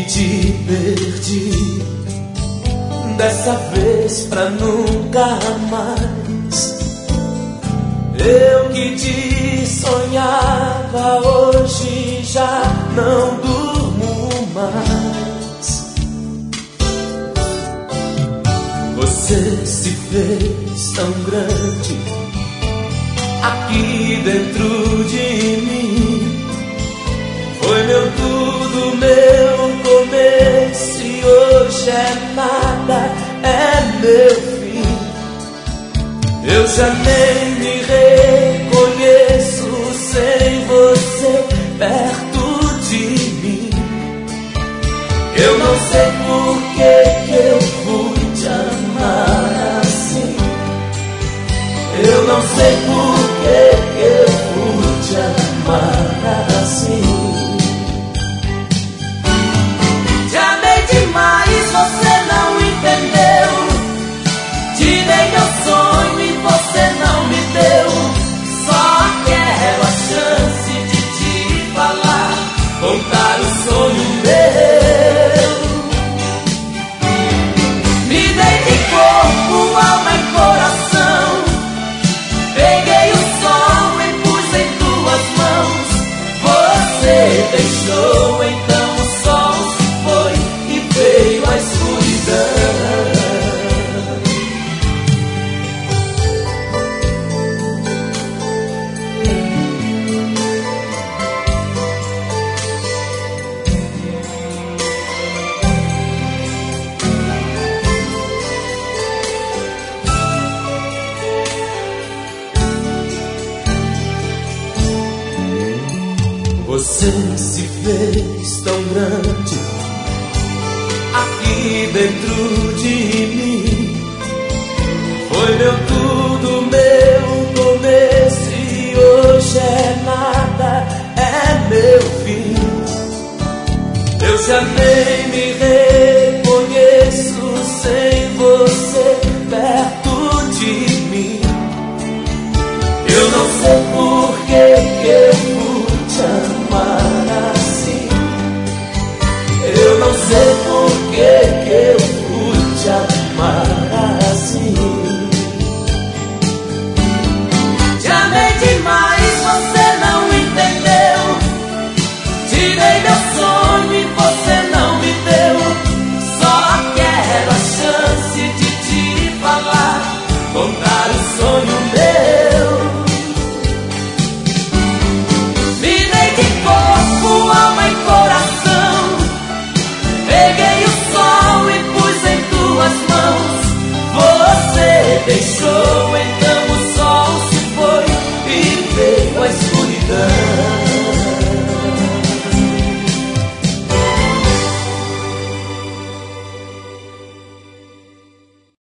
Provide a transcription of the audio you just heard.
te perdi, dessa vez pra nunca mais. Eu que te sonhava, hoje já não durmo mais. Você se fez tão grande aqui dentro de mim. Foi meu tudo, meu começo, e hoje é nada, é meu fim. Eu já nem me reconheço sem você perto de mim. Eu não sei por que eu fui te amar assim. Eu não sei por que eu fui te amar assim. Mas você não entendeu. Te dei meu sonho e você não me deu. Só quero a chance de te falar, contar o sonho meu. Me dei de corpo, alma e coração. Peguei o sol e pus em tuas mãos. Você deixou, então o sol se foi. Veio a escuridão. Você se fez tão grande aqui dentro de mim. Foi meu tudo, meu começo, e hoje é nada, é meu fim. Eu já nem me reconheço sem você perto de mim. Eu não sei por que eu fui te amar assim. Eu não sei por que eu fui te amar assim. Te amei demais.